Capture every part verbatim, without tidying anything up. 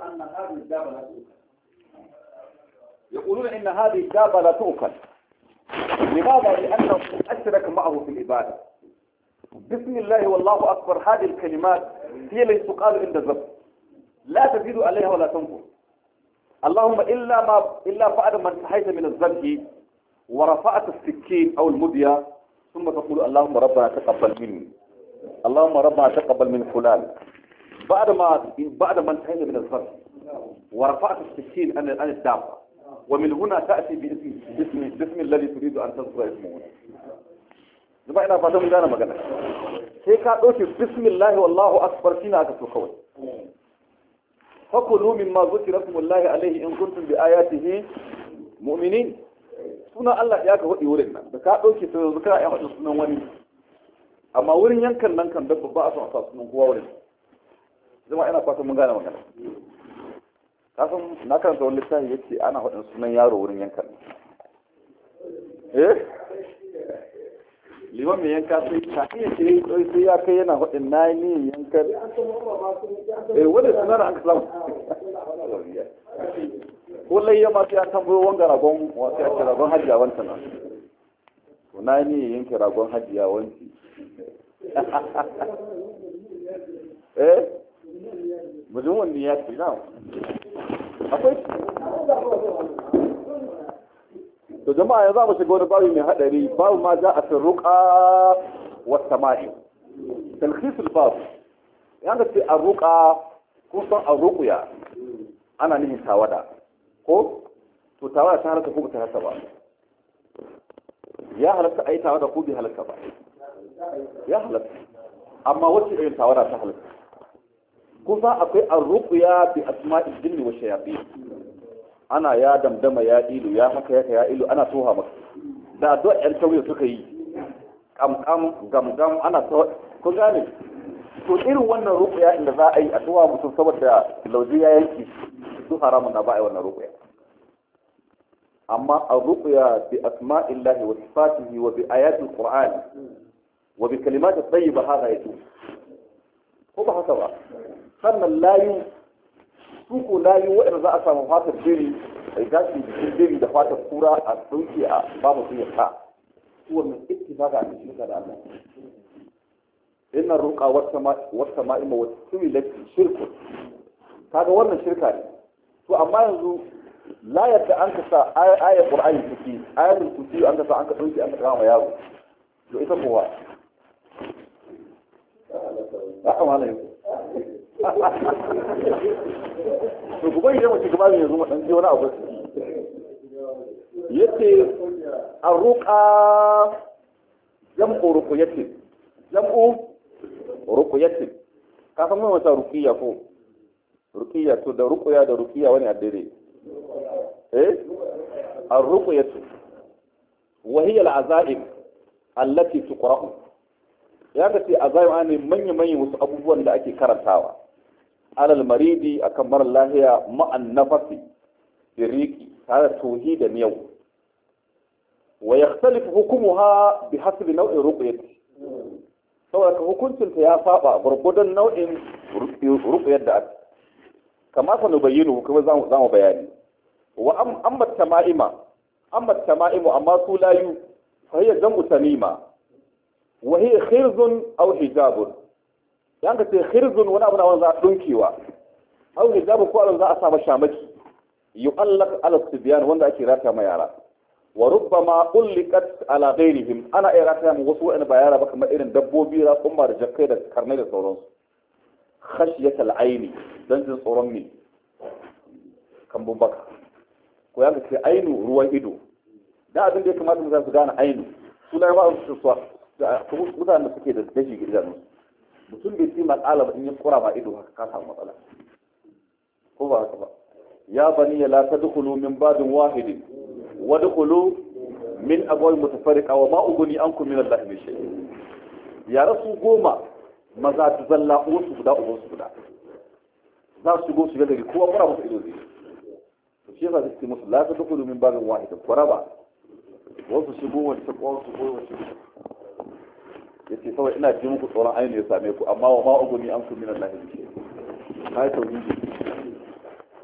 أن هذه الدابة لا تؤكل يقولون إن هذه الدابة لا تؤكل لماذا؟ لأنه أشرك معه في العبادة. بسم الله والله أكبر هذه الكلمات هي التي تقال عند الذبح، لا تزيد عليها ولا تنقص. اللهم إلا ما إلا بعد ما انتهيت من الذبح ورفعت السكين أو المدية ثم تقول اللهم ربنا تقبل مني، اللهم ربنا تقبل من فلان. بعد ما بعد ما انتهيت من الذبح ورفعت السكين عن عن الدابة، ومن هنا تأتي باسم باسم باسم الذي تريد أن تذكر اسمه. zama ina fata mun gane magana. Sai ka ɗauki bismillahi wallahu akbar shine aka so kawai. fakulu mimma zukira smullahi alaihi in kuntum bi ayatihi mu'minin. Sunan Allah ya ka faɗi wurin nan da ka ɗauki to yanzu kana yin sunan wani, amma wurin yankan nan kan dabba ba a son a sa sunan kowa wurin. Zama ina fata mun gane magana. Kasan na karanta wani littafi yace ana faɗin sunan yaro wurin yankan. Eh? Liman mai yanka sai ta iya ce sai ya kai yana faɗin na yi yanka. Eh wanda sunan an samu. Ko layya ma sai an tambayo wanga ragon wasu ya ce ragon hajiya wanta na. To na yi yanke ragon hajiya wanci. Eh? Mujumin ne ya ce na. Akwai to jama'a ya za mu shiga wani babu mai hadari, babu ma za a fi ruqa wa sama'i. Talkhisul bab yanda ce a ruqa kun san a ruqya ana nihin tawada ko to tawada ta halaka ko ta halaka ba, ya halaka ai tawada ko bai halaka ba, ya halaka, amma wacce irin tawada ta halaka. Kun san akwai ar-ruqya bi asma'il jinni wa shayatin, ana ya damdama ya ilu ya haka yaka ya ilu ana toha maka da addu'a yan tauye suka yi kamkam gamgam ana to ko gane to irin wannan ruqya inda za a yi a toha mutum saboda lauje ya yanki su haramun na ba a yi wannan ruqya. amma ar-ruqya bi asma'illahi wa sifatihi wa bi ayatil qur'an wa bi kalimati tayyiba hada yatu ko ba haka ba. sannan layu su ko layu waɗanda za a samu fatar biri a gashi jikin biri da fatar kura a ɗauke a babu su ya sa su wannan ittifaka a cikin da Allah. inna ruqa wata ma'ima wata suwilati shirku, kaga wannan shirka ne. to amma yanzu la yadda an ka sa ayat qur'ani ciki ayatul kursi an ka sa an ka ɗauke an ka kama yaro to ita kowa ba kamar yanzu to kuma idan mutum gaba ne yanzu dan ji wani abu yace arruqa jam'u ruqyati jam'u ruqyati ka san mun wata ruqiya ko ruqiya to da ruqya da ruqiya wani addare eh arruqyatu wa hiya al'azaim allati tuqra'u ya ga ce azaim ne manya manyan wasu abubuwan da ake karantawa alal maridi akan mara lahiya ma'an nafasi biriki tare tauhid da miyau wa yakhtalifu hukumuha bi hasbi naw'in ruqyati saboda hukuncin ta ya saba gurgudan nau'in ruqyar da ake kama sa nubayyinu kuma zamu zamu bayani wa amma tama'ima amma tama'imu amma su layu fa hiya jam'u tamima wa hiya khirzun aw hijabun. yanka ce khirzun wani abu na wanda za a dunkewa aw hijabu ko abin za a sa shamaki yu'allaq ala sibyan wanda ake rata ma yara wa rubbama ulliqat ala ghayrihim ana iya rata mu wasu wa'anda ba yara ba kamar irin dabbobi ra kuma da jakkai da karnai da sauransu khashyat al-aini dan jin tsoron mi kan bubaka ko yanka ce ainu ruwan ido da abin da ya kamata mu su gane ainu su da ba su su mutanen da suke da dashi gidan mutum bai ci matsala ba in ya kura ba ido haka ka samu matsala ko ba haka ba. ya bani la tadkhulu min babin wahidin wa dkhulu min abwab mutafarriqa wa ma uguni ankum min Allah min shay. ya rasu goma maza ta zalla uwansu guda uwansu guda za su go su ga gari kowa kura musu ido zai to shi yasa suke musu la tadkhulu min babin wahidin kwaraba wasu shigo wani ta wasu shigo wani ya ce kawai ina ji muku tsoron ainihin ya same ku amma wa ma'uguni an kun minan lahi ce na yi tauhidi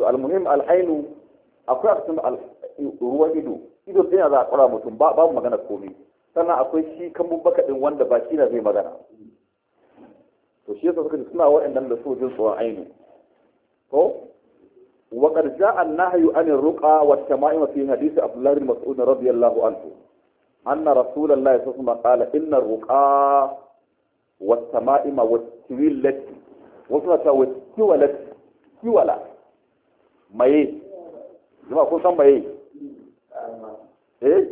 to almuhim al'ainu akwai a cikin ruwan ido ido sai za a kura mutum babu magana komai sannan akwai shi kan baka din wanda ba shi na zai magana to shi yasa suka ce suna waɗannan da su jin tsoron ainu ko وقد جاء النهي عن الرقى والتمائم في حديث عبد الله بن مسعود رضي الله عنه أن رسول الله صلى الله عليه وسلم قال إن الرقى والتمائم والتولة وصلت والتولة تولة ما إيه جماعة كل سنة ما إيه إيه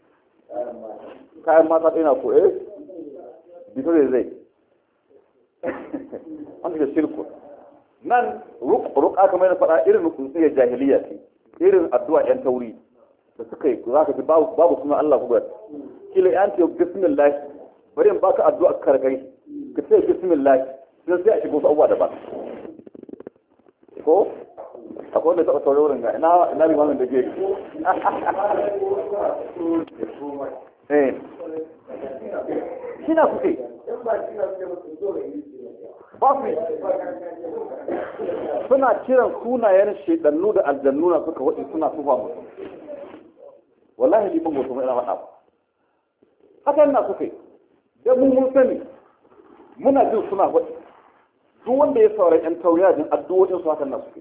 كائن ما تبين أكو إيه بيتولي زي أنت الشركة nan ruka kamar na faɗa irin rukunsiyar jahiliya ce irin addu'a yan tauri da suka yi za ka ji babu suna Allah kubar kila yan ce bismillah bari in baka addu'a karkai ka ce bismillah sai sai a shigo su abubuwa da ba ko akwai wanda taɓa saurin wurin ga ina ina limamin da ke eh shi na kuke ba su suna kiran sunayen shaidannu da aljannu na suka waɗi suna tufa musu wallahi liman mutum ina faɗa ba haka yana suka yi da mun mun sani muna jin suna waɗi duk wanda ya saurari yan tauriya jin addu'o'in su hakan na suke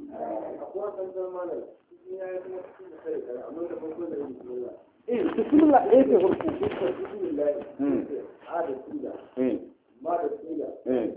eh bismillah eh ke hurku bismillah hmm ada sila hmm ma da sila hmm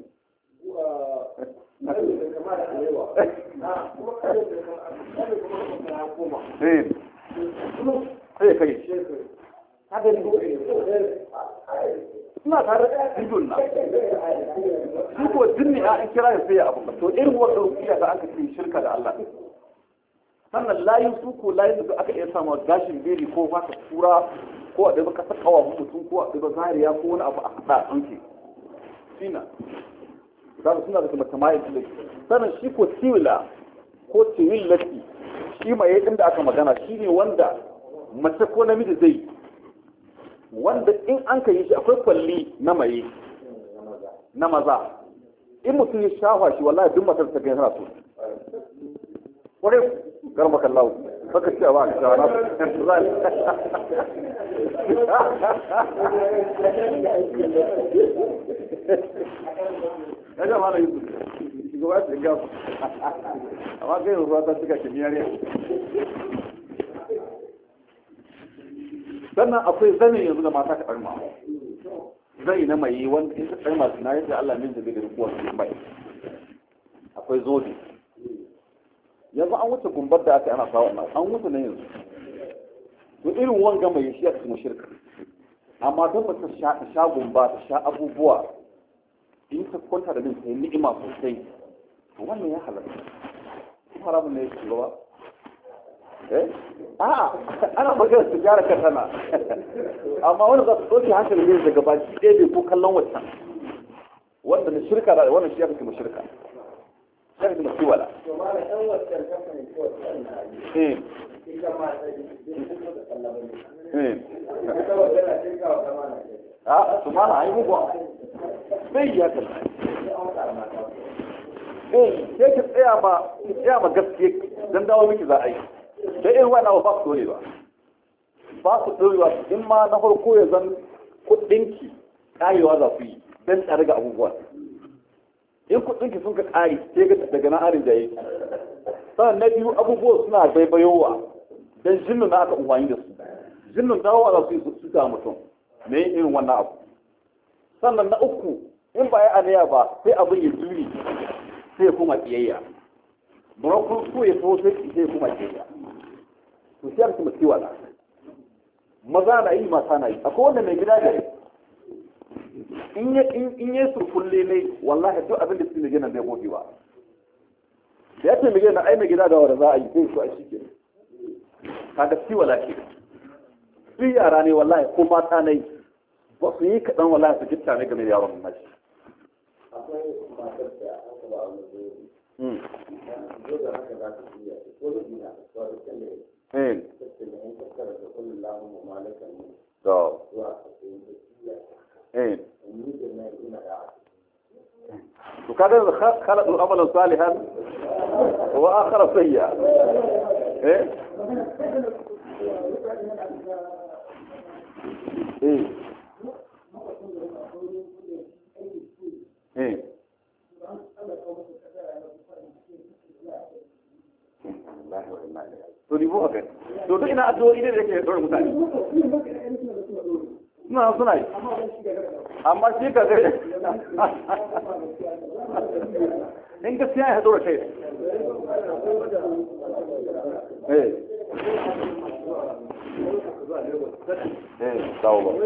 suna tare da idon na shi ko jinni a in kira ya sai abu to irin wanda rukiya da aka ce shirka da Allah sannan layin su ko layin da aka iya samu gashin beri ko fata kura ko a ɗaya ka sakawa mutum ko a ɗaya zariya ko wani abu a haɗa a ɗanke sina za su suna da kuma tamayin da sannan shi ko tiwila ko tiwillati shi mai inda aka magana shi ne wanda mace ko namiji zai wanda in an ka yi shi akwai kwalli na maye na maza in mutum ya shafa shi wallahi duk matar ta gani tana so kwarai garba kallahu saka cewa a shawa na ya jama na yusuf shugaba ta gafa amma kai ruwa ta suka kimiyariya sannan akwai zanen yanzu da mata ka ɗarma zai na mai wanda in ta ɗarma su na yadda Allah min zabe da rikuwar su mai akwai zobe yanzu an wuce gumbar da aka ana sawa na an wuce na yanzu to irin wanga mai shi a cikin shirka amma don ba ta sha ta sha gumba ta sha abubuwa in ta kwanta da min ta yi ni'ima sosai to wannan ya halatta kuma haramun ne ya ci gaba eh a'a ana magana su gyara katana amma wani za su ɗauke hankali ne daga baki ɗaya bai ko kallon wancan wanda na shirka da wannan shi ya fi shirka ya fi masiwala eh a su mana ai mugu sai ya kalla eh sai ki tsaya ba ki tsaya ba gaskiya dan dawo miki za a yi da irin wannan ba su dorewa ba su dorewa in ma na farko ya zan kuɗinki karewa za su yi don tsare ga abubuwa in kuɗinki sun ka kare sai ga daga na arin jaye sannan na biyu abubuwa suna baibayowa don jinnun na aka umarni da su jinnun dawowa za su yi su ta mutum me irin wannan abu sannan na uku in ba ya aniya ba sai abin ya juri sai ya kuma kiyayya burakun so ya so sai ya kuma kiyayya to sai aka mutu wala maza na yi mata na yi akwai wanda mai gida da in ya in ya surkulle ne wallahi duk abin da su ne gina bai gobe ba da ya ce mai gina ai mai gida da wanda za a yi sai su a shi ke kaga ci wala ke su yara ne wallahi ko mata na yi ba su yi kaɗan wallahi su gitta ne game da yaron nashi akwai matar da aka ba a wani zai da haka za ta iya ko da dina ko da kalle eh to eh to kada khalaqu amalan salihan wa akhara sayya eh eh eh to ni bu haka to duk ina addu'o'i ne da yake dora mutane suna suna yi amma shi ka gare in gaskiya ya dora kai eh eh dawo ba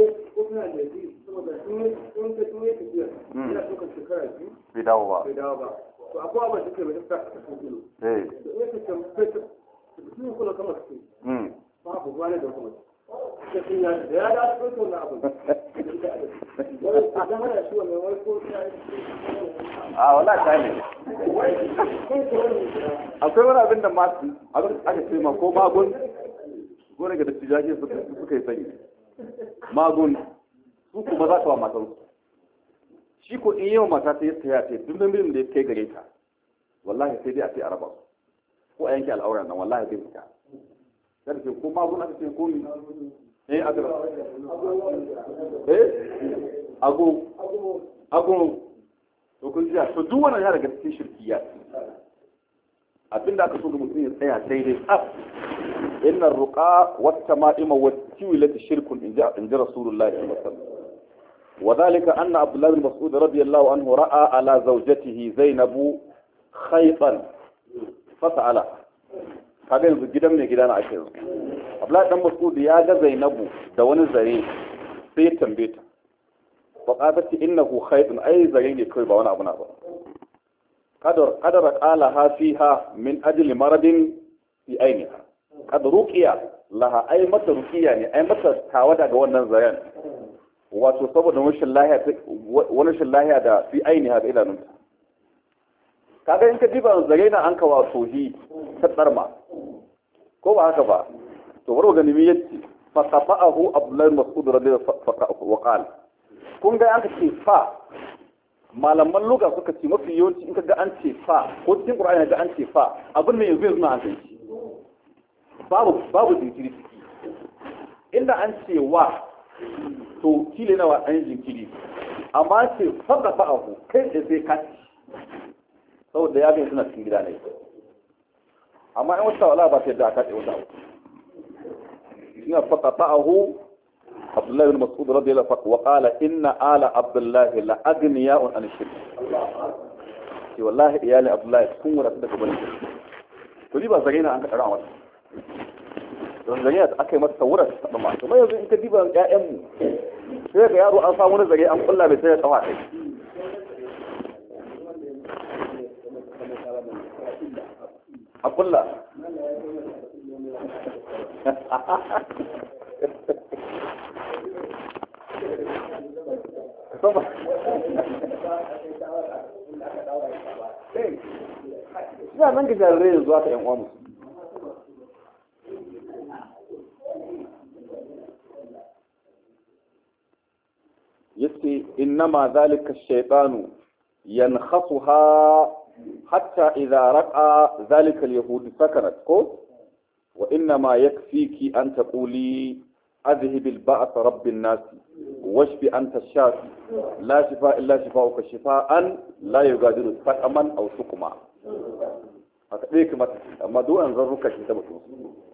bai dawo ba to akwai abin da ke mai tafiya a cikin kilo eh ne ke kan fita cikin kula kamar su mm babu wani da kuma sai ya da ya da su to na abu da hana shi wannan wai ko a wallahi ta ne akwai wani abin da ma abin aka ce ma ko magun gore ga dattijaje suka yi sani magun su kuma za ta wa matansu shi ko in yawan mata ta yi tsaya ta duk namijin da ya kai gare ta wallahi sai dai a ce a raba ko a yanke al'auran nan wallahi zai fita sai ce ko ma gona ce ko ni eh agara eh ago ago to kun ji to duk wannan ya daga cikin shirkiya abinda aka so ga mutum ya tsaya daidai tsaf inna ruqa wat tama'ima wat tiwilati shirkun inja inja rasulullahi sallallahu alaihi wasallam وذلك أن عبد الله بن مسعود رضي الله عنه رأى على زوجته زينب خيطا فسأله هذا ينزل جدا من جدنا عشر عبد الله بن مسعود يا زينب دون زرين في تنبيت فقالت إنه خيط أي زرين يكوي بوانا أبنا قدر قدر قالها فيها من أجل مرض في عينها قد رقية لها أي متى رقية يعني أي متى تعودها جوانا زرين wato saboda rashin lahiya wani rashin lahiya da fi ainiha da idanunta kaga in ka diba zare na an kawa sohi ta tsarma ko ba haka ba to baro ga nimi yace fa qafa'ahu abdullah mas'ud radiyallahu wa qala kun ga an ce fa malaman lugha suka ce mafi yawanci in kaga an ce fa ko cikin qur'ani da an ce fa abin ne yanzu yanzu na an ce babu babu jinkiri inda an ce wa to kile nawa an jinkiri amma ce fada fa'ahu kai da sai ka saboda ya ga suna cikin gida ne amma in wata wala ba sai da aka ce wata ina fada fa'ahu Abdullah ibn Mas'ud radiyallahu anhu wa qala inna ala Abdullah la aghniya'un an shirk ki wallahi iyali Abdullah kun wura daga bane to ni ba zagaina an ka dara wata don zariya da aka yi masa tawura ta taɓa masu mai yanzu in ka diba ƴaƴanmu sai ga yaro an samu wani zare an kulla bai sai ya tsawa kai a kulla suna nan ga jarirai yanzu aka yan uwa musu yace innama zalika ash-shaytanu yankhasuha hatta idha raqa zalika al-yahud sakarat ko wa innama yakfiki an taquli adhhib al-ba'th rabb an-nas washfi anta ash-shafi la shifa illa shifauka shifaan la yughadiru saqaman aw suqma haka dai kuma amma du'an zarruka shi ta mutum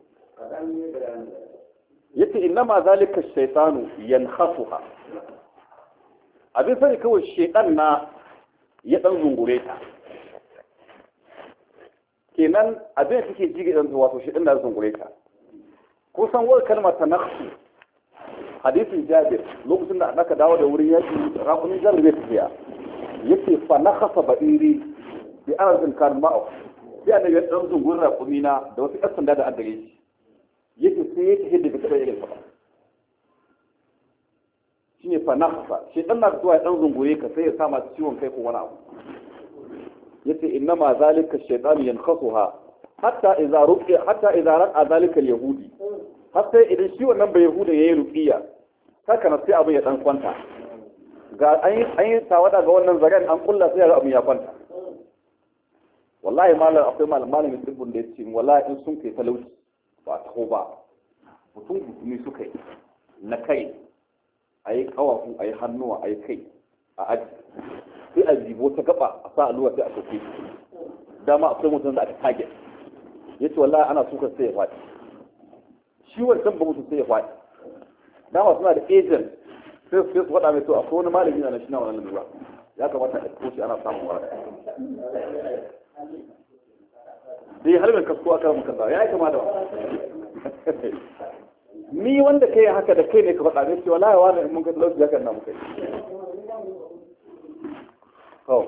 yace innama zalika ash-shaytanu yankhasuha abin sani kawai shedan na ya dan zungure ta kenan abin da take jige dan wato shedan na zungure ta kusan wani kalmar ta naqsu hadisin Jabir lokacin da aka dawo da wurin yaki rakumin Jabir bai tafiya yace fa nakhasa ba'iri bi arzin kan ma'a sai annabi ya dan zungure rakumina da wasu kasan da da addare shi yace sai yake hidda da kai irin fa shine fa nafsa shi dan na zuwa dan zungure ka sai ya sa masu ciwon kai ko wani abu yace innama zalika shaytanu yankhasuha hatta idza ruqiya hatta idza ra'a zalika al-yahudi hatta idan shi wannan bai yahuda yayi ruqiya haka na sai abu ya dan kwanta ga an yi tawada ga wannan zaren an kulla sai abu ya kwanta wallahi malam akwai malam malamin tsibbin da ya ce wallahi in sun kai talauci ba a taho ba mutum musulmi suka yi na kai a yi kawafu a yi hannuwa a yi kai a aji sai a jibo ta gaba a sa alluwa sai a soke dama akwai mutum da aka target ya ce wallahi ana sukar sai ya faɗi shi wancan ba mutum sai ya faɗi dama suna da agent sai su su faɗa mai to akwai wani malami na shi na wannan lura ya kamata a koshi ana samun waraka dai halin kasko aka muka sa ya yi kama da ni wanda kai haka da kai ne ka faɗa ne ce wallahi wani in mun ga talauci haka na muka yi to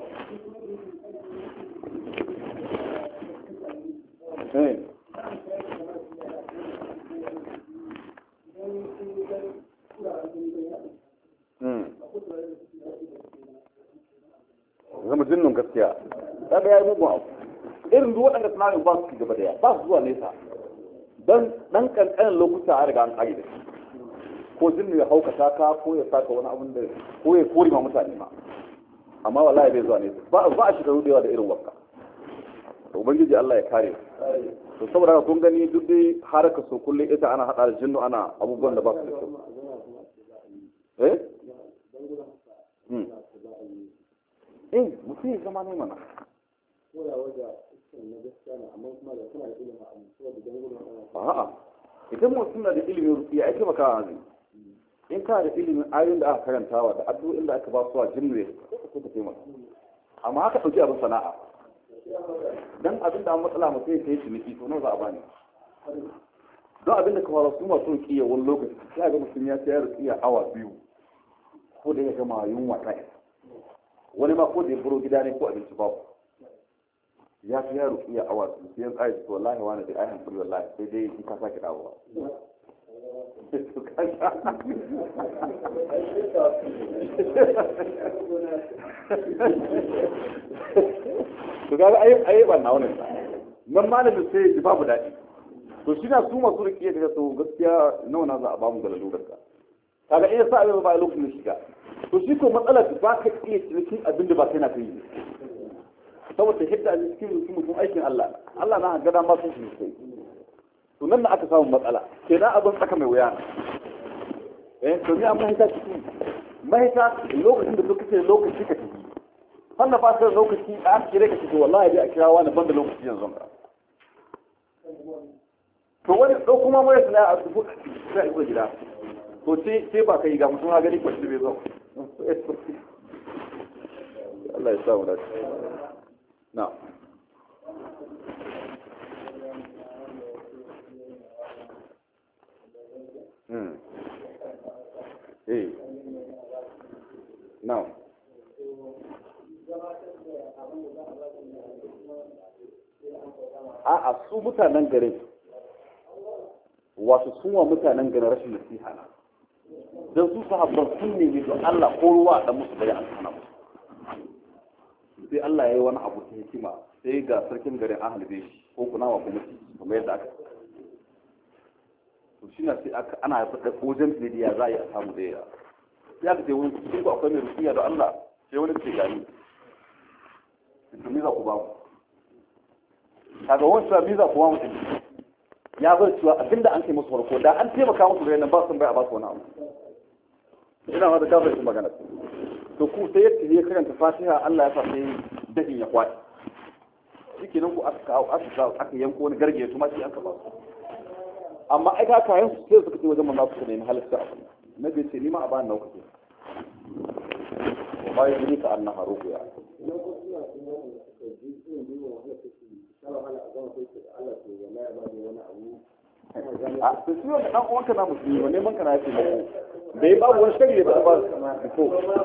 eh hmm zama jinnin gaskiya kaga yayi mugun abu irin duk waɗanda tunanin ba su gaba daya ba su zuwa nesa don ɗan ƙanƙanin lokuta a riga an ƙari da shi ko jinnu ya haukata ka ko ya saka wani abin da ko ya kori ma mutane ma amma wallahi bai zuwa nesa ba ba a shekaru da yawa da irin wakka to ubangiji Allah ya kare to saboda haka kun gani duk dai haraka so kullum ita ana hada da jinnu ana abubuwan da ba su da kyau eh hmm eh mutum ya zama ne mana a'a idan mutum na da ilimin rufiya ake maka ne in ka da ilimin ayoyin da aka karantawa da addu'o'in da aka ba su a jinnu ya ko ka taimaka amma haka dauki abin sana'a dan abin da an matsala mutum ya kai ciniki to nawa za a bani don abin da ka fara su masu rukiya wani lokaci sai ga mutum ya sayar rukiya awa biyu ko da ya gama yunwa ta wani ma ko da ya buro gida ne ko abinci babu ya fi yaro iya awa su sai yan tsaye to wallahi wani da ayan kuri wallahi sai dai in ka sake dawowa to kaga ayi ayi ban nawo ne nan malamin sai ji babu dadi to shi na su masu rikiye daga to gaskiya nawa na za a bamu galalu garka kaga in sa abin ba lokacin shiga to shi ko matsalar ba ka iya cikin abin da ba kai na kai saboda hidda a cikin mutum aikin Allah Allah na gada ma sun shi sai to nan da aka samu matsala sai na abin tsaka mai wuya eh to ni amma hita cikin mahita lokacin da lokaci lokaci ka tafi wannan ba sai lokaci a kire ka tafi wallahi dai a kira wani banda lokaci yanzu ka to wani do kuma mai suna a tafi sai ko gida to sai sai ba kai ga mutum ha gani kwashi bai zo Allah ya sa mu dace na hmm eh now a a su mutanen garin wato sun wa mutanen garin rashin nasiha na don su sahabban sun ne don Allah ko ruwa da musu da an sana musu sai Allah ya yi wani abu ta hikima sai ga sarkin garin an halbe shi ko kuna wa kuma kamar yadda aka to shi na sai aka ana faɗa wajen fidiya za a yi a samu da yawa ya ka ce wani cikin ku akwai mai rufiya da Allah sai wani ce gani to me za ku ba mu kaga wani sa me za ku ba mu ya bar cewa abinda an kai musu farko da an taimaka musu da nan ba sun bai a ba su wani abu ina ma da kafin su magana to ku sai yadda ya karanta fatiha Allah ya sa sai dahin ya kwaɗi shi kenan ku aka aka aka yanko wani garge su ma shi an kaba su amma ai ka kayan su sai suka ce wajen manzo su nemi halatta a kuma nabi ce ni ma a ba na kuke ba yi ni ka annaha ruqya a to shi wanda dan uwanka na musulmi ne man kana yake mako da ya babu wani shari'a da ba ko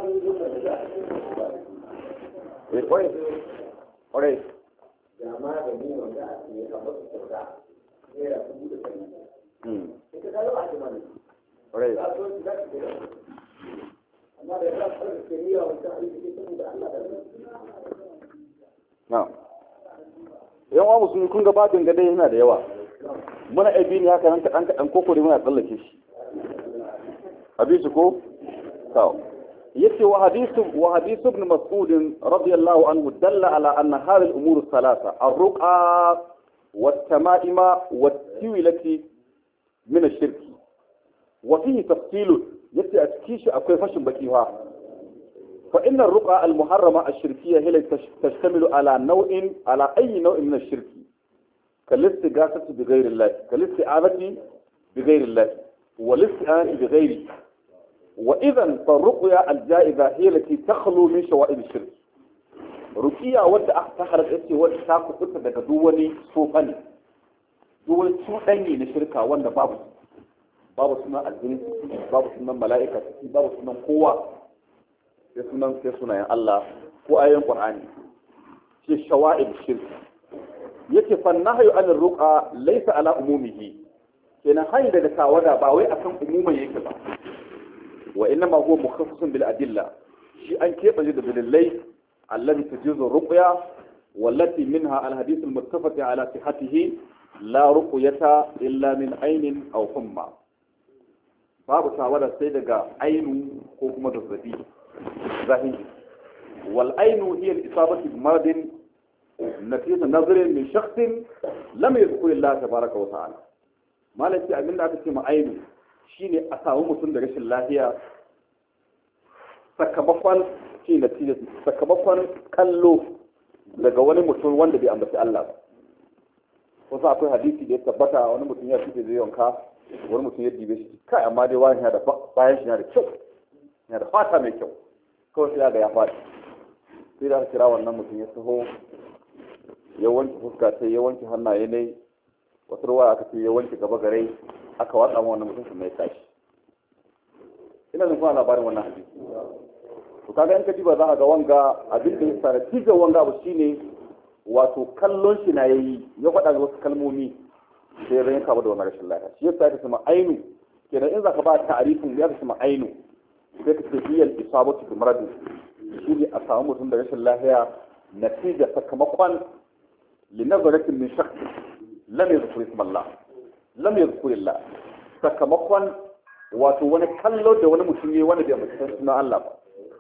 eh oi oi jama'a da ni wanda ake a basu tsaka ne da su da kai mm ita da ba ta mani oi amma da ya fara shari'a wanda ake cikin da Allah da na yan wa musulmi kun ga babin gade yana da yawa muna abi ne haka nan kaɗan kaɗan koko da muna tsallake shi abi shi ko kawo يكي وحديث وحديث ابن مسعود رضي الله عنه دل على أن هذه الأمور الثلاثة الرقى والتمائم والتويلة من الشرك وفيه تفصيل يكي أتكيش أكوي فشن بكيها فإن الرقى المحرمة الشركية هي التي تشتمل على نوع على أي نوع من الشرك كالاستغاثة بغير الله كالاستعانة بغير الله والاستعانة بغيره وإذا فالرقية الجائزة هي التي تخلو من شوائب الشرك رقية ودى أحتحرت إسي ودى تاكو فتة دقا دواني صوفاني دواني صوفاني نشركة وانا بابو بابو سنة الجنس بابو سنة ملائكة بابو سنة قوة سنة سنة يا الله هو آية القرآن في شوائب الشرك يكي فالنهي عن الرقى ليس على أمومه كنا هاي daga tawada ba wai akan umuman yake ba wa inma huwa mukhassasun bil adilla shi an keba da dalilai allati tujuzu ruqya wallati minha al hadith al muttafaq ala sihhatihi la ruqyata illa min aynin aw humma babu tawada sai daga ainu ko kuma zazzabi zahiri wal ainu hiya al isabatu bi maradin natija nazarin min shakhsin lam yadhkur Allah tabaaraka wa ta'ala malaki abinda aka ce ma'ainu shine a samu mutum da rashin lafiya sakamakon ce natija sakamakon kallo daga wani mutum wanda bai ambaci Allah ba wasu akwai hadisi da ya tabbata wani mutum ya fice zai yanka wani mutum ya dibe shi kai amma dai wani yana da bayan shi yana da kyau yana da fata mai kyau kawai sai ga ya faɗi sai da kira wannan mutum ya taho ya wanke fuska sai ya wanke hannaye ne wasu ruwa aka ce ya wanke gaba gare aka watsa ma wannan mutum mai tashi ina zan kuma labarin wannan hadisi to kaga in ka diba za ka ga wanga abin da ya sa natija wanga abu shine wato kallon shi na yayi ya faɗa da wasu kalmomi sai ran ka da wannan rashin lafiya shi yasa ka sama ainu kenan in za ka ba ta'arifin ya ka sama ainu sai ka ce hiyal isabatu bi marad shi ne a samu mutum da rashin lafiya natija sakamakon linazaratin min shakhs lam yadhkur isma Allah lam yadhkur Allah sakamakon wato wani kallo da wani mutum ne wanda bai mutunta sunan Allah ba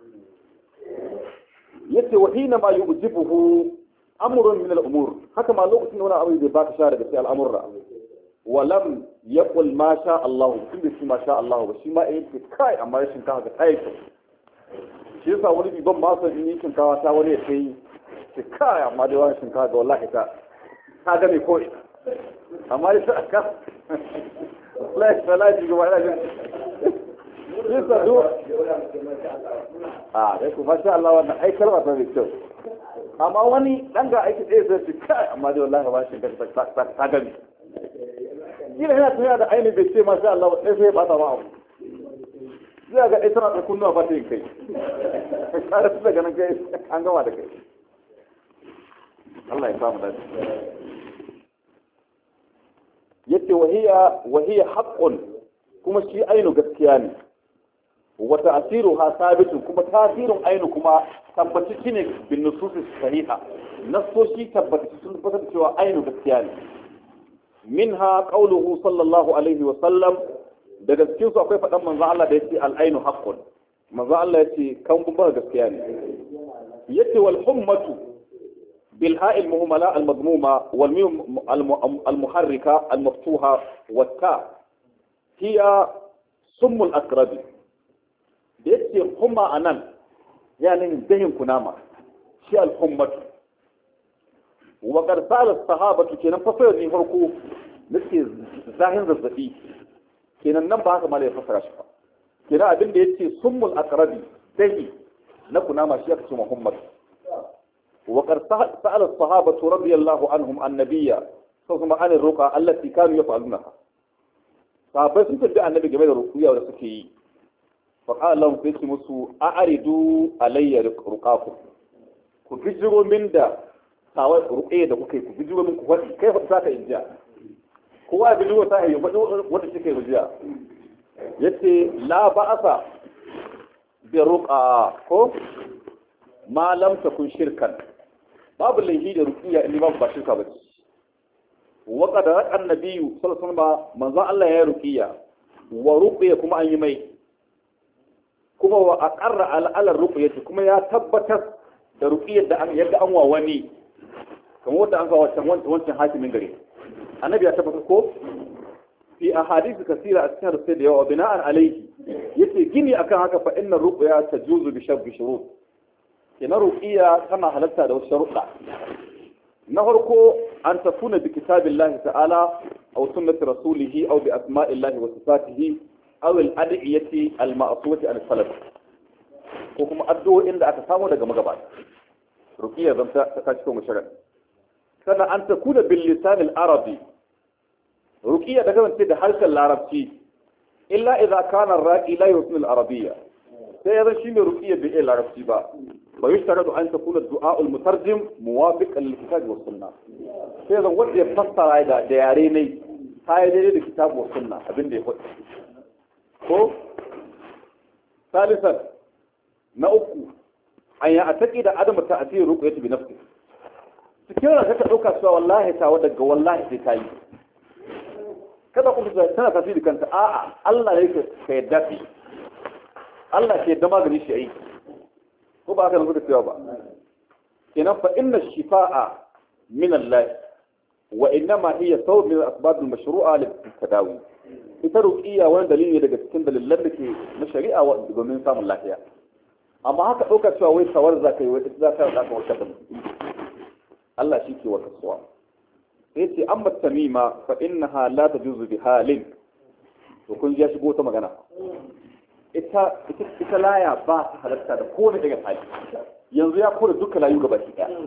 yace wa hina ma yujibuhu amrun min al-umur haka ma lokacin wani abu da baka share da sai al'amurra wa lam yaqul ma sha Allah tunda shi ma sha Allah ba shi ma yake kai amma rashin kawa ga kai shi yasa wani biban ma sai yin shinkawa ta wani ya kai shi kai amma dai wani shinkawa ga wallahi ta ta ga me ko amma ya aka la la ji ga wani yasa do ah dai ku masha Allah wannan ai kalma ta mai kyau amma wani dan ga aiki ɗaya zai ci kai amma dai wallahi ba shi ta ta gani kila yana tuna da ainihin bai ce masha Allah sai sai ba ta ma abu zai ga ita na kunnuwa ba ta yin kai kare su daga nan kai an gama da kai Allah ya samu dace yace wahiya wahiya haqqun kuma shi ainu gaskiya ne wa ta'siruha sabitun kuma tasirin ainu kuma tabbaci ne bin nusus sahiha nasoshi tabbaci sun tabbatar cewa ainu gaskiya ne minha qawluhu sallallahu alaihi wa sallam daga cikin su akwai fadan manzo Allah da yace al-ainu haqqun manzo Allah yace kan ba gaskiya ne yace wal hummatu bil ha'i al-muhmala al-madmuma wal mim al-muharrika al-maftuha wat ta hiya summ al-aqrab yace humma anan yani dahin kunama shi al-hummatu wa qad sala as-sahabatu kenan fasara ne farko nake zahin zazzabi kenan nan ba haka malai fasara shi ba kenan abin da yace summul aqrabi dahi na kunama shi aka ce Muhammad wa qad sala as-sahabatu radiyallahu anhum an-nabiyya so kuma an ruqa allati kanu yaf'alunaha sahabbai sun tabbata annabi game da ruqiya da suke yi fa qala lahum fi musu a'ridu alayya ruqakum ku bijiro min da kawai ruƙe da kuka yi ku bijiro min ku faɗi kai fa za ka injiya kowa ya bijiro ta yi faɗi wanda shi kai injiya yace la ba'asa bi ruqa ko ma lam takun shirkan babu laihi da ruqiya in babu ba shirka bace wa qad annabi sallallahu alaihi wasallam manzo Allah ya ruqiya wa ruqiya kuma an yi mai kuma wa aqarra ala ala ruqyati kuma ya tabbatar da ruqiyar da an yaga an wa wani kamar wanda an ga wancan wancan hakimin gare annabi ya tabbatar ko fi ahadith kasira a cikin rusul da yawa bina'an alayhi yace gini akan haka fa inna ruqya tajuzu bi shabbi shurut kina ruqiya tana halatta da wasu sharuɗa na farko an tafuna bi kitabillahi ta'ala aw sunnati rasulih aw bi asma'illahi wa sifatihi aw al-ad'iyati al-ma'sufati an salaf ko kuma addu'o'in da aka samu daga magabata ruqiya zan ta ta cikin mushara sannan an takuna bil lisan al-arabi ruqiya da kasance da harshen larabci illa idza kana ar-raqi la yusmi al-arabiyya sai yanzu shine ruqiya bi larabci ba wa yushtaradu an takuna ad-du'a al-mutarjim muwafiqan lil-kitab wa sunnah sai yanzu wanda ya fassara da da yare ne sai daidai da kitab wa sunna abin da ya faɗi ko salisan na uku an ya ataki da adamu ta asiri ruqyati bi nafsi cikin da ka dauka cewa wallahi ta wadda ga wallahi sai ta yi kada ku ga tana tafsiri kanta a'a Allah ne ka yadda fi Allah ke da magani shi ai ko ba ka rubuta cewa ba kenan fa inna shifaa min Allah wa innama hiya sawb min al-asbab al-mashru'a lit-tadawi ita ruqiyya wani dalili ne daga cikin dalilan da ke na shari'a domin samun lafiya amma haka ɗaukar cewa wai sawar za ka yi wai ita za ka yi wata ban Allah shi ke wata suwa sai ce an tamima fa innaha la tajuzu bi halin to kun ji ya shigo ta magana ita ita ita laya ba ta halatta da kowane daga hali yanzu ya kore duka layu gaba ki daya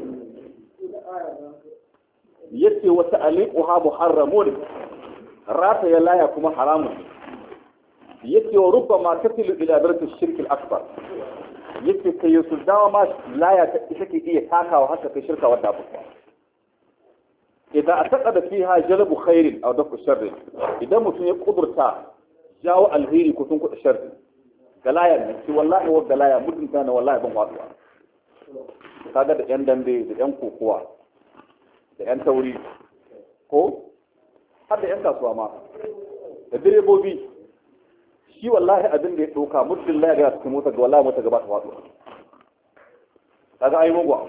yace wata aliquha muharramun rata ya laya kuma haramun yace wa rubbama tatilu ila darati shirk al-akbar yace kai su dawa ma laya ta ita ke iya takawa haka kai shirka wadda ba idan ataqada fiha jalbu khairin aw dafu sharrin idan mutum ya kudurta jawo alheri ko sun kuɗa sharri ga layar ne ki wallahi wa galaya mutunta na wallahi ban wasuwa kaga da yan dambe da yan kokowa da yan tauri ko har da yan kasuwa ma da direbobi shi wallahi abin da ya ɗauka muddin la ga cikin mota ga wallahi mota gaba ta faɗo kaga ai mugwa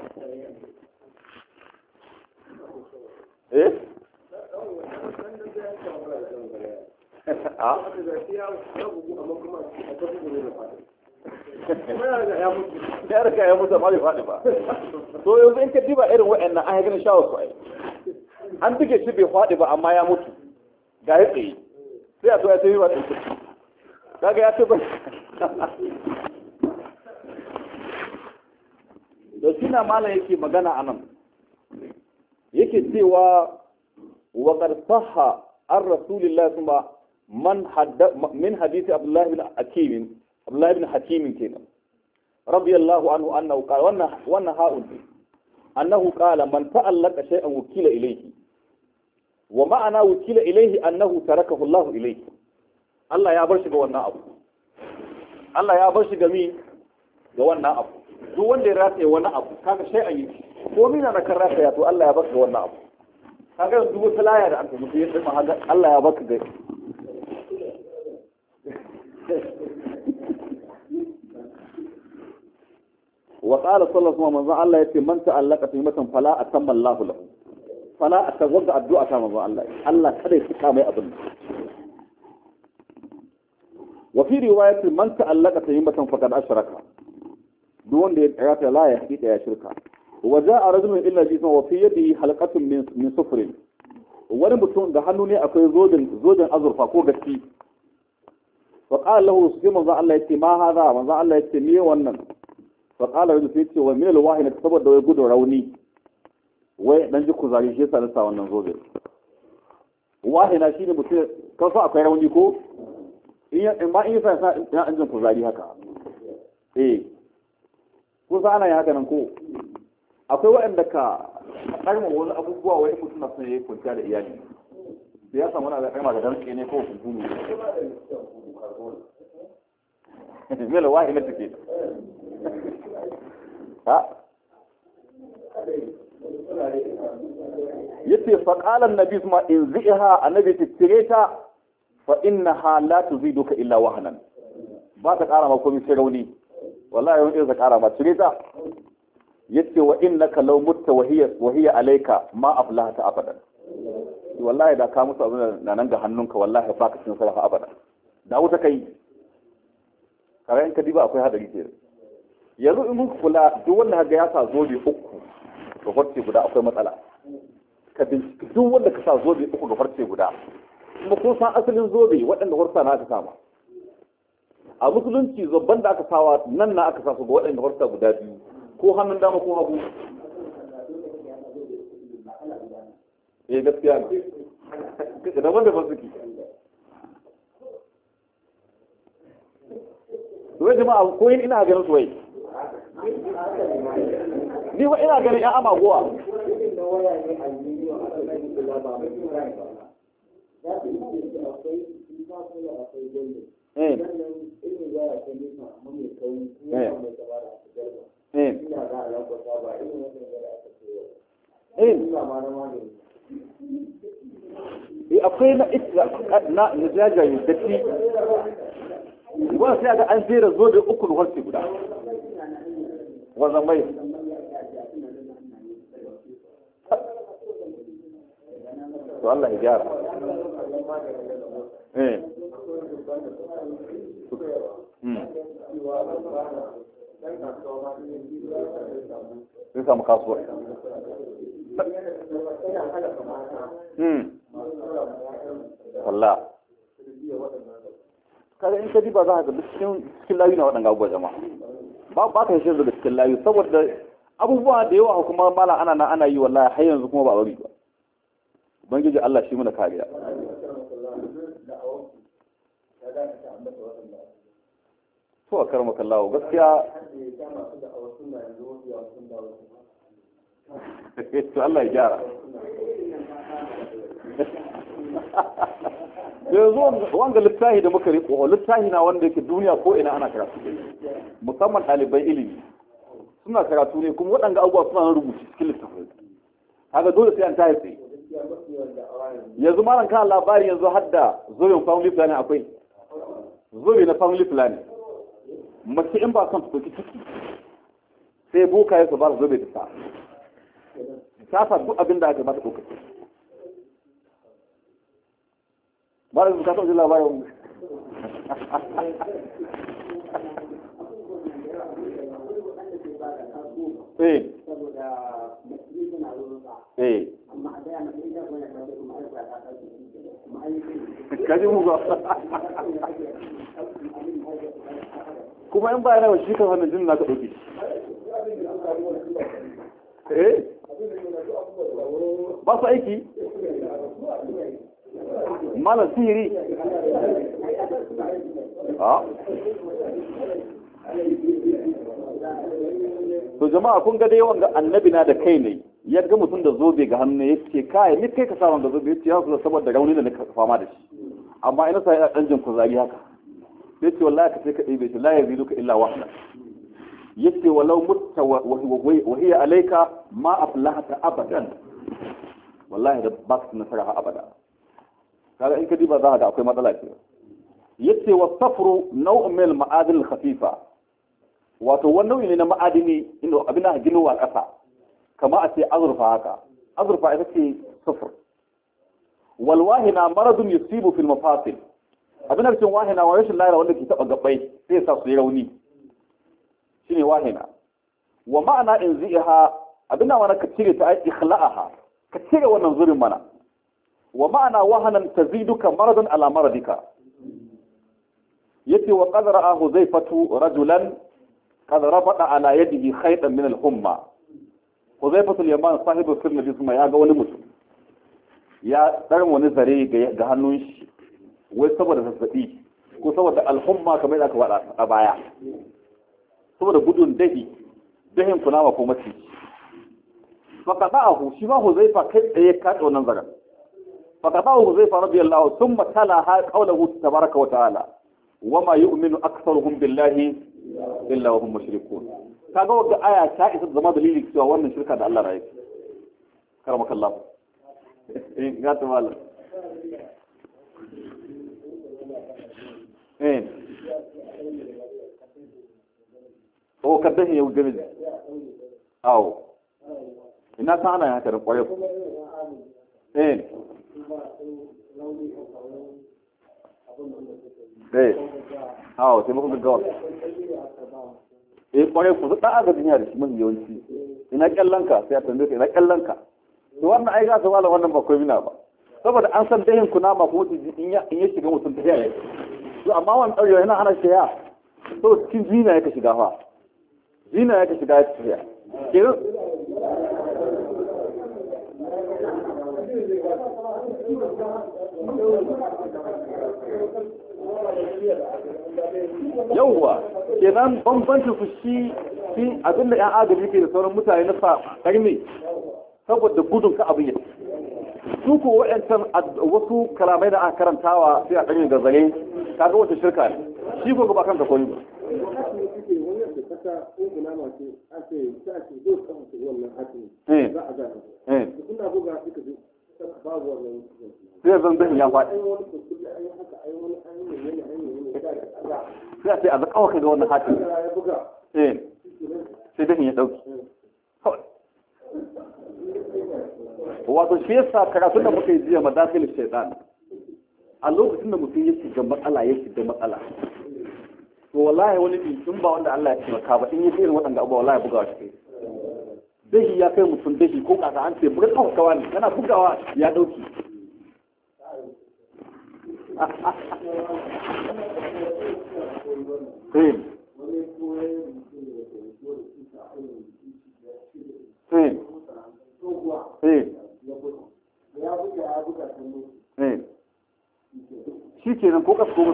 eh a ya rika ya mutu ma bai faɗi ba to yanzu in ka diba irin wa'annan an ganin shawar su ai an duke shi bai faɗi ba amma ya mutu ga ya tsaye sai a to ya tafi ba ɗin kaga ya tafi da shi na malam yake magana a nan yake cewa wa qad sahha an rasulillah kuma man hadda min hadisi abdullah ibn hakim abdullah ibn hakim kenan radiyallahu anhu annahu qala wannan wannan ha'ul annahu qala man ta'allaqa shay'an wukila ilayhi wa ma'ana wukila ilayhi annahu tarakahu Allah ilayhi Allah ya bar shi ga wannan abu Allah ya bar shi ga mi ga wannan abu duk wanda ya rataye wani abu kaga shay'an yi ko mina na kan rataya to Allah ya bar ga wannan abu kaga duk wata laya da aka mutu ya tsima haga Allah ya bar ga wa qala sallallahu alaihi wasallam Allah yace man ta'allaka timatan fala atamma Allahu lahu fala atawga addu'a ta manzo Allah Allah kada ya fita mai abin wa fi riwayat man ta'allaka timatan faqad ashraka duk wanda ya tsaya la ya hakika ya shirka wa ja'a rajulun illa jisma wa fi yadihi halqatun min min sufrin wani mutum da hannu ne akwai zodin zodin azurfa ko gaski fa qala lahu sai manzo Allah yace ma hada manzo Allah yace me wannan faƙalar da sai ce wa mil wahina saboda wai gudun rauni wai dan ji kuzari shi yasa na sa wannan zobe wahina shine mutum kan sa akwai rauni ko in ya in ma in yasa sa ya an jin kuzari haka eh ko sa ana yi haka nan ko akwai waɗanda ka karma wani abubuwa wai mutum na son yayi kwanciya da iyali sai ya samu wani karma da dantse ne ko kunkunu mil wahina take ha yace fa qala an-nabi kuma in zi'ha annabi tireta fa innaha la tuziduka illa wahnan ba ta ƙara ma komai sai rauni wallahi wani zai ƙara ma cire ta yace wa innaka law mutta wa hiya wa hiya alayka ma aflahata abadan wallahi da ka musu abin da nan ga hannunka wallahi ba ka cin sarrafa abada da wuta kai kare in ka diba akwai hadari ke yanzu in mun kula duk wanda ga ya sa zobe uku ga farce guda akwai matsala ka binciki duk wanda ka sa zobe uku ga farce guda kuma kun san asalin zobe waɗanda warsa na aka sama a musulunci zobban da aka sawa nan na aka sa su ga waɗanda warsa guda biyu ko hannun dama ko hagu eh gaskiya ne daban daban suke wai jama'a ko yin ina ganin su wai ni wa ina ganin yan amagowa eh eh akwai na na na jajaye datti wani sai ga an zera zo da uku da harce guda wannan mai to Allah ya gyara eh sai samu kasuwa wallah kada in ka ba za ka ga cikin cikin layu na waɗanda abubuwa jama'a ba ba ka shi daga cikin layu saboda abubuwa da yawa kuma mala ana na ana yi wallahi har yanzu kuma ba bari ba ubangiji Allah shi muna kariya to a karama kallawo gaskiya to Allah ya gyara yanzu wanga littafi da muka riko littafi na wanda yake duniya ko ina ana karatu musamman ɗalibai ilimi suna karatu ne kuma waɗanda abubuwa suna rubuta cikin littafi haka dole sai an tayi tsaye yanzu malam kan labari yanzu hadda zoben family planning akwai zobe na family planning mace in ba son ta ɗauki ciki sai boka ya su ba zobe ta sa ta sa duk abin da aka ba ta ɗauka ba da bukatar jin labarin eh eh kaji mu ba kuma in ba yana shi kan wannan jin na ka dauke eh ba su aiki mana sihiri a to jama'a kun ga dai wanga annabi na da kai ne ya ga mutum da zobe ga hannu ya ce kai ni kai ka sa wanga zobe ya ce ya saboda rauni da nake fama da shi amma ina sai ina dan jin kuzari haka yace wallahi ka sai ka dibe shi la yaziduka illa wahda yace walau mutta wa hiya alayka ma aflahata abadan wallahi da ba ka nasara abada kaga in ka diba za ka ga akwai matsala ce yace wa safru naw'un min al-ma'adin al-khafifa wato wannan ne na ma'adini inda abin da ginowa kasa kama a ce azurfa haka azurfa ita ce safr wal wahina maradun yusibu fil mafasil abin da cikin wahina wa rashin lafiya wanda ke taba gabbai sai ya sa su yi rauni shine wahina wa ma'ana inziha abin da wani ka cire ta ai ikhla'aha ka cire wannan zurin mana wa ma'ana wahanan taziduka maradan ala maradika yace wa qad ra'a huzaifatu rajulan qad rafada ala yadihi khaytan min al-humma huzaifatu al-yaman sahibu sirri jisma ya ga wani mutum ya dar wani zare ga hannun shi wai saboda zazzabi ko saboda al-humma kamar da aka wada a baya saboda gudun dahi dahin kunama ko mace faqada'ahu shi ma huzaifa kai tsaye ka da wannan zaran faqada'ahu huzaifa radiyallahu thumma talaha qawluhu tabaaraka wa ta'ala wama yu'minu aktharuhum billahi illa wa hum mushrikun kaga wannan aya ta isa zama dalili cewa wannan shirka da Allah rayi karamaka Allah eh ga ta wala eh o ka dahin yau gami awo ina ta ana haka da kwarai ku eh eh awo sai muku gaggawa eh kwarai ku da aga duniya da shi mun yawanci ina kyallanka sai a tambaye ka ina kyallanka to wannan ai ga su wala wannan ba komai na ba saboda an san dahin kunama ko in ya in ya shiga mutum ta yaya to amma wannan daurewa yana hana shi ya to cikin zina yake shiga fa zina yake shiga ya tafiya kenan yauwa kenan bambancin su shi shi abinda yan agaji ke da sauran mutane na sa karni saboda gudun ka abin yake su ko wa'yancan wasu kalamai da aka karantawa sai a karni da zare kaga wata shirka ne shi ko ba kanka koyi ba sai zan dahin ya faɗi sai a ce a zakawa ka ga wannan hatin sai dahin ya ɗauki wato shi yasa karatun da muka yi jiya madafil shaitan a lokacin da mutum ya shiga matsala ya shiga matsala to wallahi wani bi in ba wanda Allah ya taimaka ba in yi irin waɗanda abubuwa wallahi bugawa shi dahi ya kai mutum dahi ko kasa an ce buga kawai ne yana bugawa ya ɗauki Sim. Sim. Sim. Sim. Shi ke nan ko kasu ko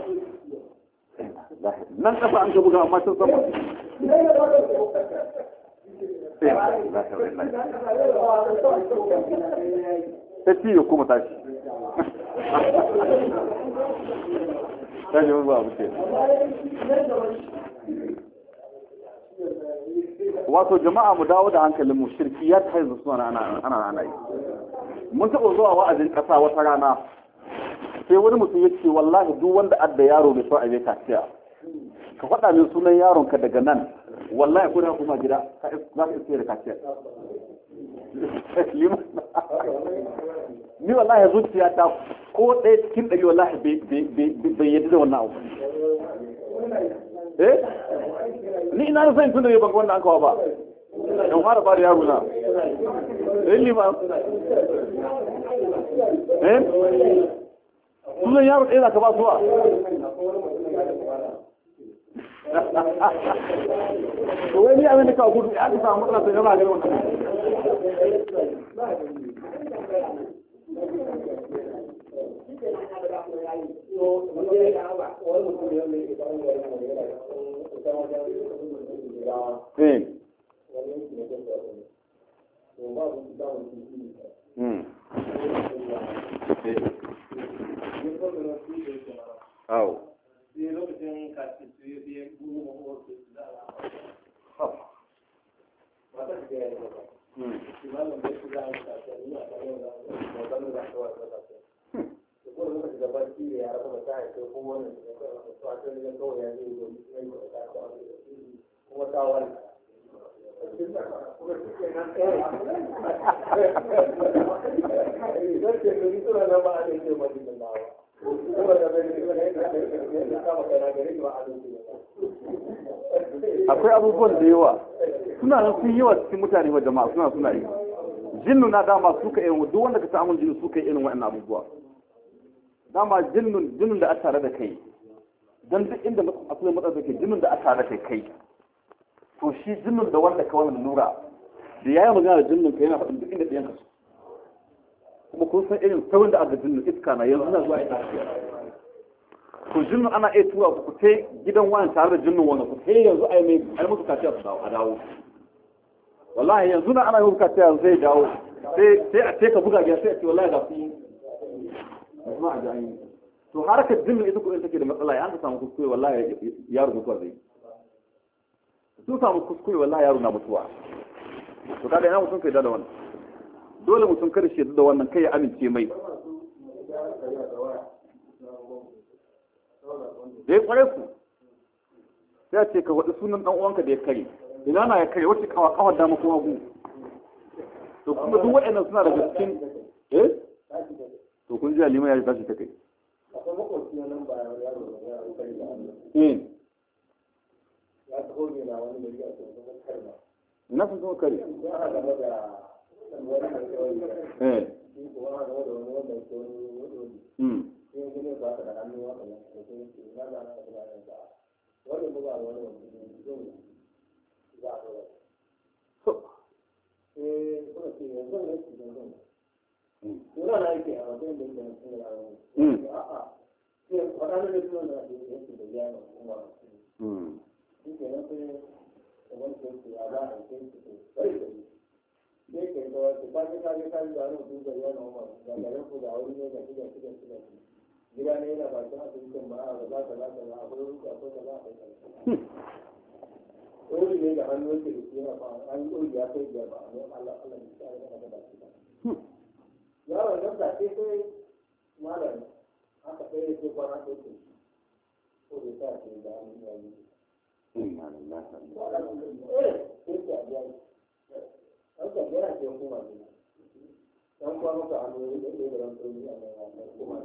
nan kasa an ka buga amma can sama. Ta ciye kuma tashi. Ta ji ba abu ce. Wato jama'a mu dawo da hankalin mu shirki ya ta haizu suna ana ana yi. Mun taɓa zuwa wa'azin ƙasa wata rana sai wani mutum ya ce wallahi duk wanda adda yaro mai so a yi kaciya ka faɗa min sunan yaron ka daga nan wallahi ko da kuma gida za ka iske da kaciya ni wallahi zuciya ta ko ɗaya cikin ɗari wallahi bai yadda da wannan abu eh ni ina da sanin tun da ya banga wannan an kawo ba yan fara ba da yaro na eh ni ba eh sunan yaro ɗaya za ka ba suwa to wai ni abin da ka gudu ya ka samu matsala sai gaba gari wannan Oh. akwai abubuwan da yawa suna nan sun yawa cikin mutane wa jama'a suna suna yi jinnu na dama suka yi duk wanda ka samu jinnu suka yi irin waɗannan abubuwa dama jinnun jinnun da aka tare da kai dan duk inda akwai matsala take jinnun da aka tare da kai kai to shi jinnun da wanda ka wannan lura da yayi magana da jinnun kai yana faɗin duk inda ɗayan ka su kuma kun san irin saurin da aka jinnun iska na yanzu na zuwa ita to jinnun ana iya tura ku te gidan wani tare da jinnun wani ku te yanzu ai mai ai musu kaciya su dawo a dawo wallahi yanzu na ana yi musu kaciya zai dawo sai sai a ce ka buga gida sai a ce wallahi ga su kuma a jani to harkar jinnun ita kuɗin take da matsala ya an samu kuskure wallahi yaro mutuwa zai sun samu kuskure wallahi yaro na mutuwa to kada ina mutum kai da wannan dole mutum kada shi da wannan kai ya amince mai dai kware ku sai a ce ka wadi sunan dan uwanka da ya kare ina na ya kare wace kawa kawar dama ko hagu to kuma duk waɗannan suna daga cikin eh to kun ji alima ya tashi ta kai akwai makwabci nan ba yaro ya kare da Allah eh ya taho ne na wani gari a cikin karma ina sun zo kare ya hada da wani da kawai eh shi ko wani da wani wanda ke wani mm sai ne ba ta da hannu wannan da ke na da na da da wani ba wani wanda ke za a ga so eh kuma ce yanzu ne shi da nan yana da yake a wajen da yake cikin rayuwa mm a'a sai wannan da yake da yake da yana kuma mm shi ke nan sai wani ke ya ba a cikin su sai da ne ke da wata ba ta kage kage da wani da yana ma da da yanku da wani ne da kike kike kike gida ne yana ba ta cikin ba a ga za ta za ta akwai ruwa akwai da za a kai wani ne da hannu yake da shi yana ba an yi ya kai da ba ne Allah Allah ya sa ya da shi yaron nan da ke sai malam aka sai ya ce kwana ɗaya ko da ta ce da an yi yayi inna lillahi wa inna eh sai ta yayi an ka gara ce kuma ne dan kwa maka hannu da da ran to ni Allah ya kuma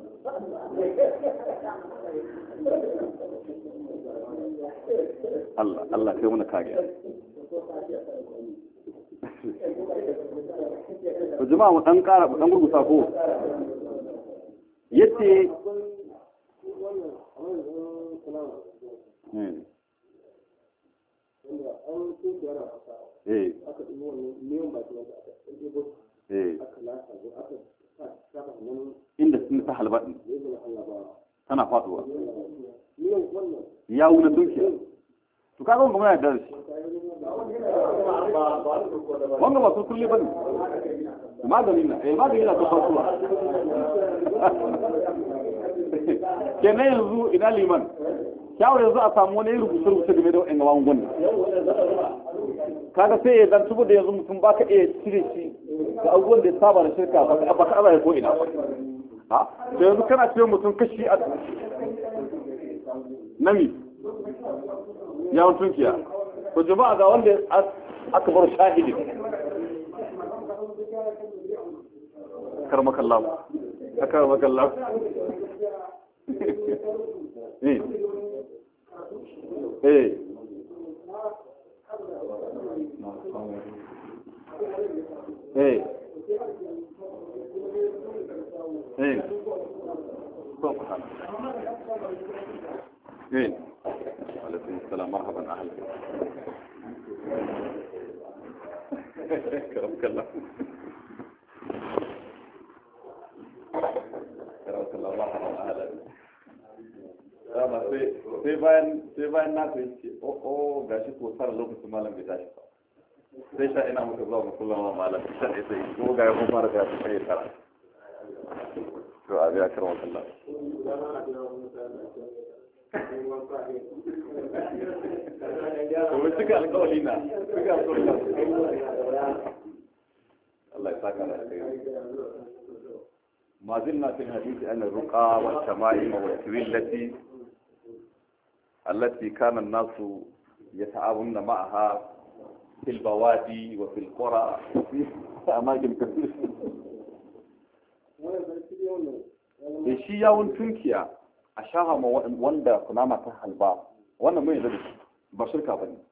Allah Allah kai muna kariya to jama'a mu dan kara dan gurgusa ko yace hmm eh aka yi wannan neman baki da aka yi ko eh aka lasa aka saka nan inda sun ta halbaɗin tana faduwa neman wannan ya wuna dukiya to kaga wanga muna da shi wanga ba su kulle bane magani na eh magani na ta fasuwa kenan yanzu ina liman shawar yanzu a samu wani rubuce rubuce game da wa'in magungunan kaga sai ya dan tubu da yanzu mutum baka iya cire shi ga abubuwan da ya saba da shirka ba ka aza ya ko ina ha da yanzu kana cewa mutum kashi a nami yawon tunkiya to jama'a ga wanda aka bar shahidi karmakallahu akarmakallahu eh eh eh eh eh alaikum assalam marhaban ahlan karamakallahu karamakallahu marhaban ahlan dama sai bayan sai bayan na sai ce o o gashi ko fara lokacin malam bai tashi ba sai sha ina muka zuwa musulman malam sai sai sai ko ga mun fara ga sai tara to a ga karwan Allah ko suka alƙawari na suka alƙawari Allah ya saka da kai ما زلنا في الحديث عن الرقى والتمائم والسويلة التي كان الناس يتعاونون معها في البوادي وفي القرى وفي أماكن كثيرة. da shi yawon tunkiya a shaha ma wanda kunama ta halba wannan mai zai ba shirka ba ne.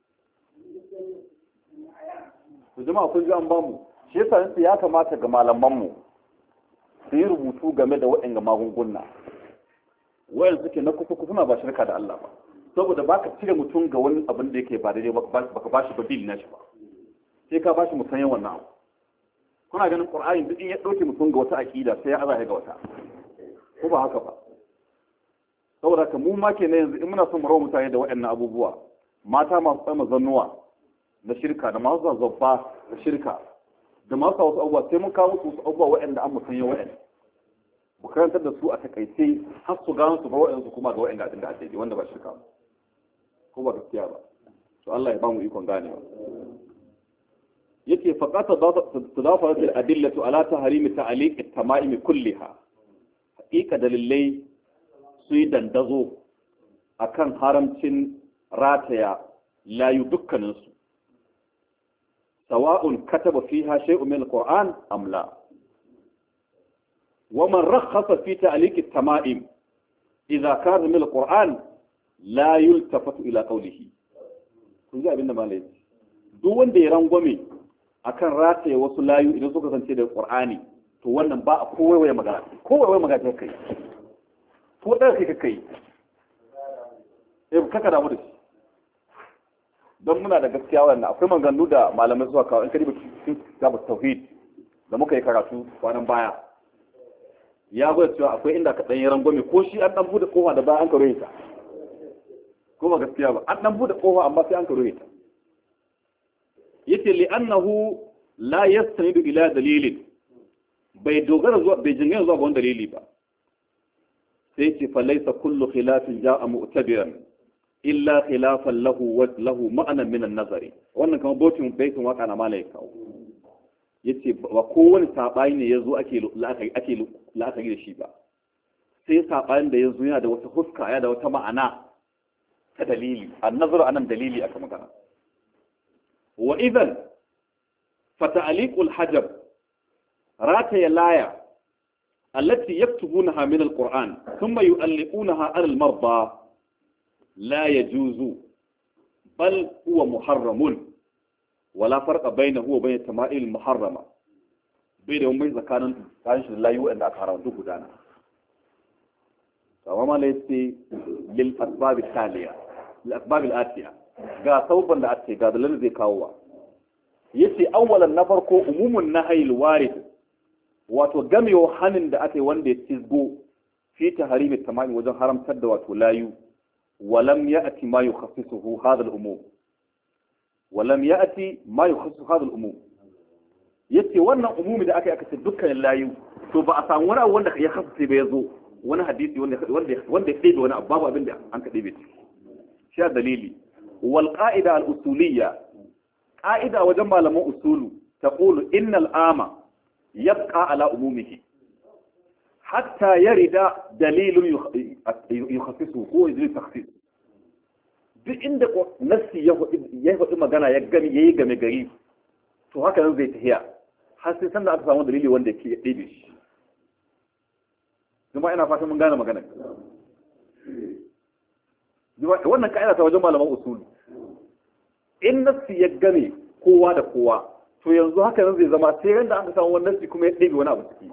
su jama'a kun ji an bamu shi yasa ya kamata ga malamanmu su yi rubutu game da waɗanda magunguna wayar suke na kusa kusa ba shirka da Allah ba saboda baka cire mutum ga wani abin da yake ba daidai baka bashi badili na shi ba sai ka bashi musanyen wannan abu kuna ganin Qur'ani duk in ya dauke mutum ga wata aqida sai ya azaye ga wata ko ba haka ba saboda ka mu ma kenan yanzu in muna son mu rawa mutane da waɗannan abubuwa mata masu tsama zannuwa na shirka da masu zazzabba na shirka da masu wasu abubuwa sai mun kawo musu wasu abubuwa waɗanda an musanya waɗanda mu karantar da su a takaice har su gano su bar waɗanda su kuma ga waɗanda abin da ake wanda ba shirka ko ba gaskiya ba to Allah ya ba mu ikon ganewa yake faqata tadafarat al-adillatu ala tahrim ta'liq at-tama'im kulliha haqiqa dalilai su yi dandazo akan haramcin rataya layu dukkaninsu sawa'un kataba fiha shay'un min al-Qur'an am la wa man rakhasa fi ta'liq at-tama'im idha kana min al-Qur'an la yultafatu ila qawlihi kun ji abinda malai duk wanda ya rangwame akan rataya wasu layu idan suka kasance da Qur'ani to wannan ba a kowai magana kowai magana kai ko da kai kai eh kaka damu da shi don muna da gaskiya wannan akwai maganganu da malamai suka kawo in ka riba cikin kitabut tauhid da muka yi karatu kwanan baya ya gwada cewa akwai inda ka dan yi rangwame ko shi an dan bude kofa da baya an karo ta ko ba gaskiya ba an dan bude kofa amma sai an karo ta yace li annahu la yastanidu ila dalilin bai dogara zuwa bai jingina zuwa ga wani dalili ba sai ce fa laysa kullu khilafin ja'a mu'tabiran illa khilafan lahu wa lahu ma'anan min an-nazari wannan kamar botin baitin waka na malai kawo yace ba kowane sabani ne yazo ake la'akari ake la'akari da shi ba sai sabanin da yazo yana da wata huska ya da wata ma'ana ta dalili an-nazaru anan dalili aka magana wa idan fa ta'liqul hajab rataya laya التي يكتبونها من القرآن ثم يؤلقونها على المرضى لا يجوز بل هو محرم ولا فرق بينه وبين التمائل المحرمة بينهم إذا كان كانش لا يؤمن أكثر من دانا فما ليس للأسباب التالية الأسباب الآتية قا صوبا لأتي قا دلل ذي كاوا يسي أولا نفرق أموم النهي الوارد wato gamewa hannun da aka yi wanda ya cizgo fi ta harimin tamami wajen haramtar da wato layu walam ya ati ma yi khasisuhu hadal umum walam ya ati ma yi khasisuhu hadal umum yace wannan umumi da aka yi aka ce dukkanin layu to ba a samu wani abu wanda ya khasise ba ya zo wani hadisi wanda wanda ya ɗebe wani abu babu abin da an ka ɗebe ciki shi a dalili wal qa'ida al usuliyya qa'ida wajen malaman usulu taqulu innal ama يبقى على أمومه حتى يرد دليل يخصصه هو يدري تخصيص عندك نفسي يهوى إما قنا يجمي يجمي قريب تو هكذا زي تهيا حاسس أن أكثر من دليل وندك يبيش جماعة أنا فاهم من قنا ما قنا جماعة وانا كأنا توجمع لما أصول إن نفسي يجمي قوة ده قوة to yanzu haka nan zai zama sai yanda aka samu wannan shi kuma ya ɗebe wani abu ciki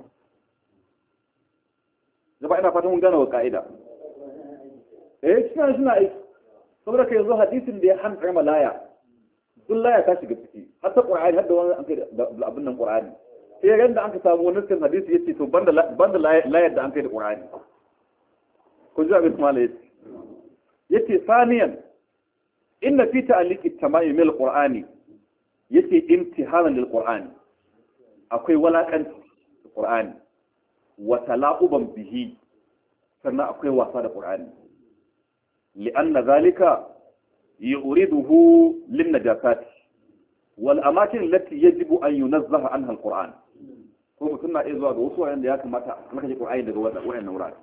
zaba ina fatan mun gane wa ka'ida eh shi ne suna aiki saboda kai yanzu hadisin da ya hankar malaya duk laya ta shiga ciki har ta qur'ani har da wani an kai da abin nan qur'ani sai yanda aka samu wannan cikin hadisi yace to banda banda layar da an kai da qur'ani kun ji abin malaya yace saniyan inna fi ta'liqi at-tamami min al-qur'ani yace imtihanan lil qur'ani akwai walakanci qur'ani wa tala'uban bihi sannan akwai wasa da qur'ani li'anna zalika yuriduhu lin najasat wal amakin allati yajibu an yunazzaha anha al qur'an ko mutum na iya zuwa ga wasu wanda ya kamata an kaje qur'ani daga wannan wurare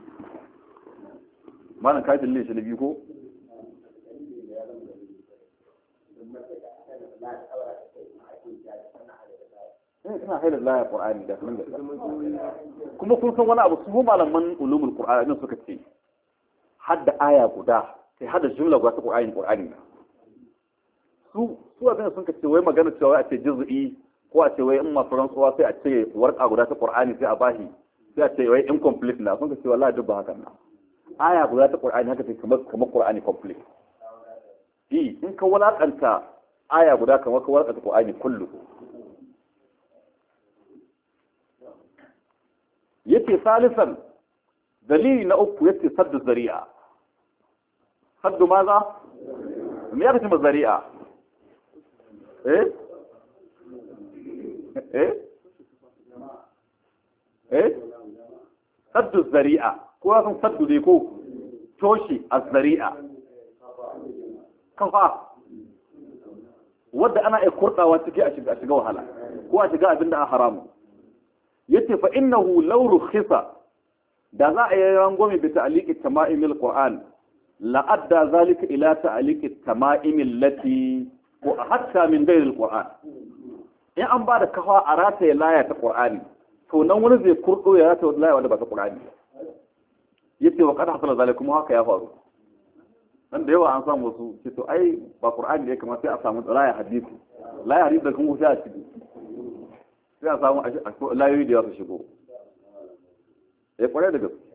malan kai dalilin shi na biyu ko ina haila laya qur'ani da kuma kuma kun san wani abu su malaman ulumul qur'ani ne suka ce hadda aya guda sai hadda jumla guda ta qur'ani qur'ani su su abin sun ce wai magana cewa a ce juz'i ko a ce wai in masu rantsuwa sai a ce warqa guda ta qur'ani sai a bashi sai a ce wai incomplete na sun ce wallahi duk ba hakan na aya guda ta qur'ani haka ce kamar kamar qur'ani complete eh in ka walakanta aya guda kamar ka walakanta qur'ani kullu yace salisan dalili na uku yace saddu zari'a saddu maza me yake cewa zari'a eh eh eh saddu zari'a ko san saddu dai ko toshi az-zari'a kafa wanda ana iya kurdawa ciki a shiga shiga wahala ko a shiga abinda a haramu yace fa innahu law rukhisa da za a yi rangwame bi ta'liqi tama'imil qur'an la'adda zalika ila ta'liqi tama'im allati wa hatta min ghayr alquran in an ba da kafa a rataye laya ta qur'ani to nan wani zai kurdo ya rataye laya wanda ba ta qur'ani yace wa qad hasala zalika kuma haka ya faru dan da yawa an samu su ce to ai ba qur'ani ne kamar sai a samu laya hadisi laya hadisi da kun sai a ciki sai a samu layoyi da su shigo eh kware da gaske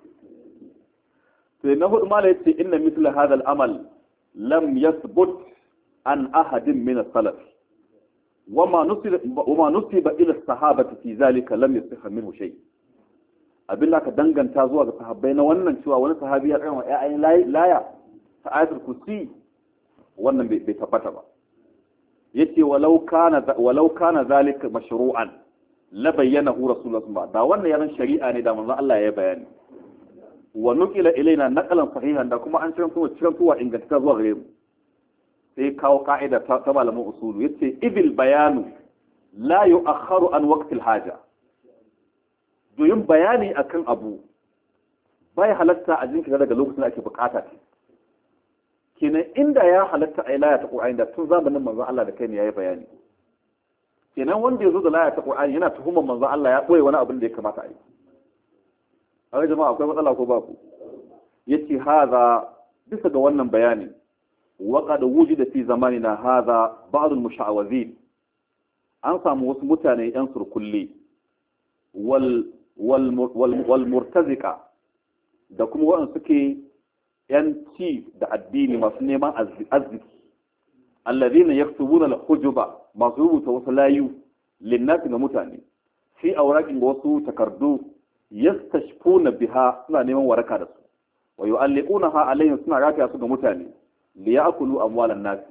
sai na hudu mala yace inna mithla hadha al-amal lam yathbut an ahadin min as-salaf wama nusiba wama nusiba ila as-sahabati fi zalika lam yasihha minhu shay abin da ka danganta zuwa ga sahabbai na wannan cewa wani sahabi ya tsaya ya ayin laya ta ayatul kursi wannan bai tabbata ba yace walau kana walau kana zalika mashru'an la bayyanahu rasulullah sallallahu alaihi wasallam da wannan yaran shari'a ne da manzon Allah ya bayani wa nuqila ilaina naqalan sahihan da kuma an ciran kuma ciran kuwa inganta zuwa gare mu sai kawo ka'ida ta malamin usulu yace ibil bayanu la yu'akhkharu an waqti al-haja doyin bayani akan abu bai halatta a jinkira daga lokacin da ake bukata ce kenan inda ya halatta a laya ta Qur'ani da tun zamanin manzon Allah da kai ne yayi bayani kenan wanda yazo da laya ta Qur'ani yana tuhumar manzon Allah ya boye wani abin da ya kamata a yi a jama'a akwai matsala ko babu yace haza bisa ga wannan bayani wa qad wujida fi zamanina haza ba'd al-musha'awazin an samu wasu mutane yan surkulli wal wal wal murtazika da kuma waɗanda suke yanci da addini masu neman arziki alladhina yaktubuna al-hujuba masu rubuta wasu layu linnati ga mutane fi awraqin wasu takardu yastashfuna biha suna neman waraka da su wa yu'alliqunaha alayhim suna rataya su ga mutane li ya'kulu amwalan nas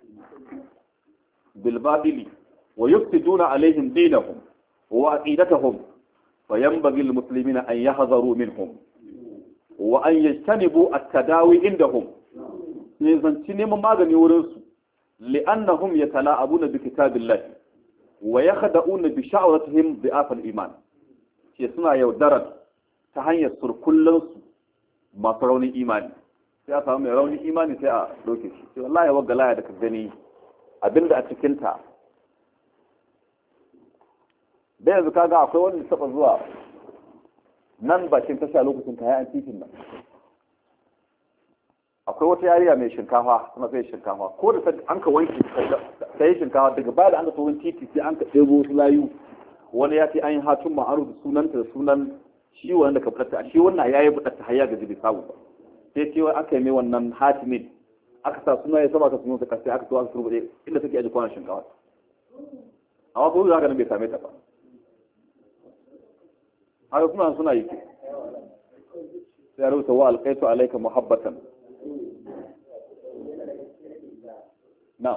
bil batili wa yufsiduna alayhim dinahum wa aqidatahum fa yanbaghi lil muslimina an yahzaru minhum wa an yajtanibu at-tadawi indahum ne zanci neman magani wurin su li'annahum yatala'abuna bi kitabillahi wa yakhda'una bi sha'ratihim bi'af al-iman ke suna yaudarar ta hanyar surkullansu masu raunin imani sai a samu mai raunin imani sai a ɗauke shi sai wallahi wagga laya da ka gani abinda a cikinta da yanzu kaga akwai wanda taɓa zuwa nan bakin tasha lokacin kayan titin nan akwai wata yariya mai shinkafa suna sai shinkafa ko da an ka wanke ta yi shinkafa daga baya da an ka tsohon titi sai an ka ɗebo wasu layu wani ya ce an yi hatun ma'aru da sunanta da sunan shi wanda ka fitatta shi wannan ya yi buɗatta har ya gaji bai samu ba sai ce wai aka yi mai wannan hatimin aka sa suna ya sama ka sunan ta sai aka so aka turbuɗe inda take aji kwanan shinkawa amma ko haka nan bai same ta ba haka suna suna yi sai ya rubuta wa alƙaitu alaika muhabbatan na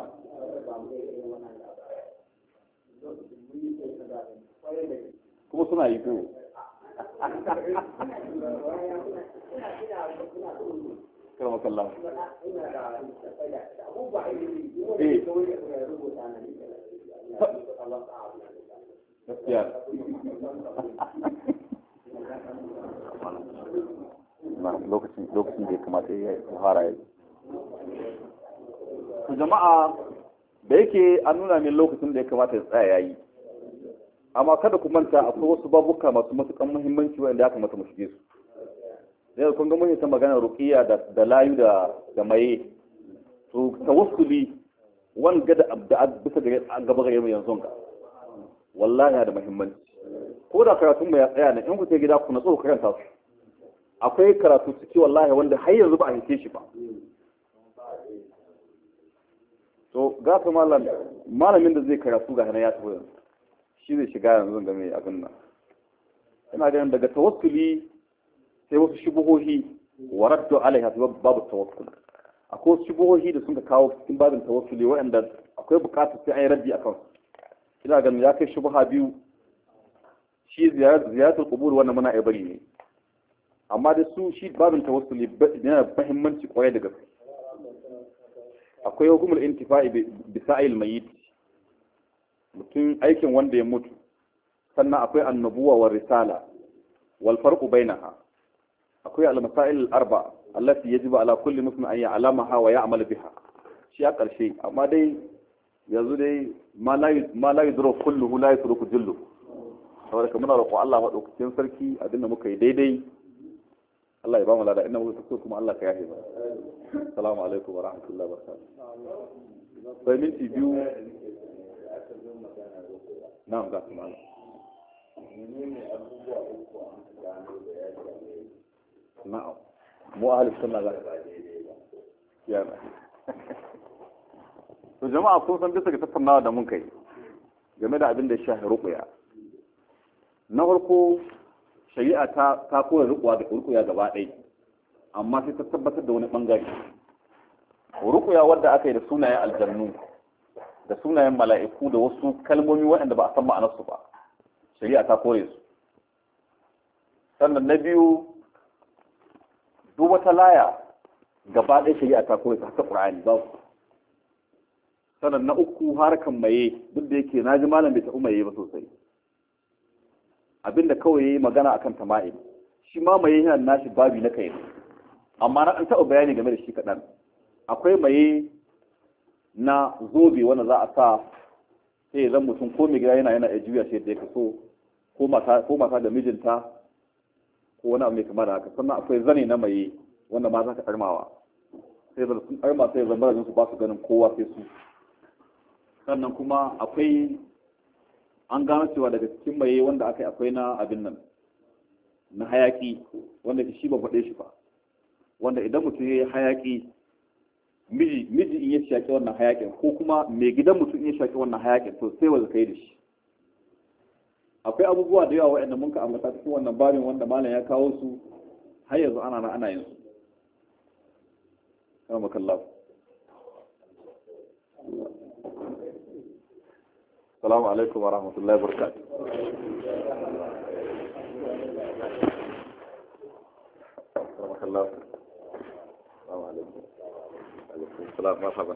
kuma suna yi ko kama kallon eh gaskiya lokacin lokacin da ya kamata ya fara yi jama'a da yake an nuna min lokacin da ya kamata ya tsaya yayi amma kada ku manta akwai wasu babuka masu matukan muhimmanci wanda ya kamata mu shige su sai kun ga mun yi ta magana ruqiyya da da layu da da maye to tawassuli wanga da da bisa ga gaba ga mu yanzu ga wallahi da muhimmanci ko da karatun mu ya tsaya ne in ku ce gida ku na tsoro karanta su akwai karatu ciki wallahi wanda har yanzu ba a hike shi ba to ga ta malam malamin da zai karatu ga hana ya tafi yanzu shi zai shiga yanzu ga mai abin nan ina ganin daga tawassuli sai wasu shubuhohi wa raddu alaiha babu tawassul akwai wasu shubuhohi da sun ka kawo cikin babin tawassuli waɗanda akwai buƙatar sai an yi raddi akan ina ganin ya kai shubuha biyu shi ziyaratul qubur wannan muna bari ne amma da su shi babin tawassuli yana da muhimmanci kwarai da gaske akwai hukumul intifa'i bi sa'il mayyit mutum aikin wanda ya mutu sannan akwai annabuwa wa risala wal farqu bainaha akwai al-masail al-arba allati yajibu ala kulli muslim an ya'lamaha wa ya'mal biha shi a ƙarshe amma dai yanzu dai ma la yudro kulluhu la yutruku jullu saboda kamar muna roƙo Allah madaukakin sarki abinda muka yi daidai Allah ya ba mu lada inna muka so kuma Allah ka yafe ba assalamu alaikum wa rahmatullahi wa barakatuh sai minti biyu na'am ga kuma menene abubuwa uku an gano da ya ce na'am mu ahli sunna ga ya ba to jama'a kun san bisa ga tattaunawa da mun kai game da abin da ya shafi ruqya na farko shari'a ta ta koyar ruqya da ruqya gaba ɗaya amma sai ta tabbatar da wani bangare ruqya wanda aka yi da sunayen aljannu da sunayen mala'iku da wasu kalmomi waɗanda ba a san ma'anarsu ba shari'a ta kore su sannan na biyu duk wata laya gaba ɗaya shari'a ta kore su haka ƙur'ani ba su sannan na uku harkan maye duk da yake na ji malam bai taɓa maye ba sosai abinda kawai yayi magana akan tama'im shi ma maye yana nashi babi na kai amma na an taɓa bayani game da shi kaɗan akwai maye na zobe wanda za a sa sai zan mutum ko mai gida yana yana ya juya shi da ya kaso ko mata da mijinta ko wani abu mai kama da haka sannan akwai zane na maye wanda ma za ka ɗarmawa sai zan sun ɗarma sai zan barajin su ba su ganin kowa sai su sannan kuma akwai an gano cewa daga cikin maye wanda aka yi akwai na abin nan na hayaki wanda shi ba faɗe shi ba wanda idan mutum ya yi hayaki miji miji in ya shaƙi wannan hayakin ko kuma mai gidan mutum in ya shaƙi wannan hayakin to sai wanda kai da shi akwai abubuwa da yawa waɗanda mun ka ambata cikin wannan babin wanda malam ya kawo su har yanzu ana na ana yin su kama kallah assalamu alaikum wa rahmatullahi wa barakatuh kama kallah assalamu alaikum السلام مرحبا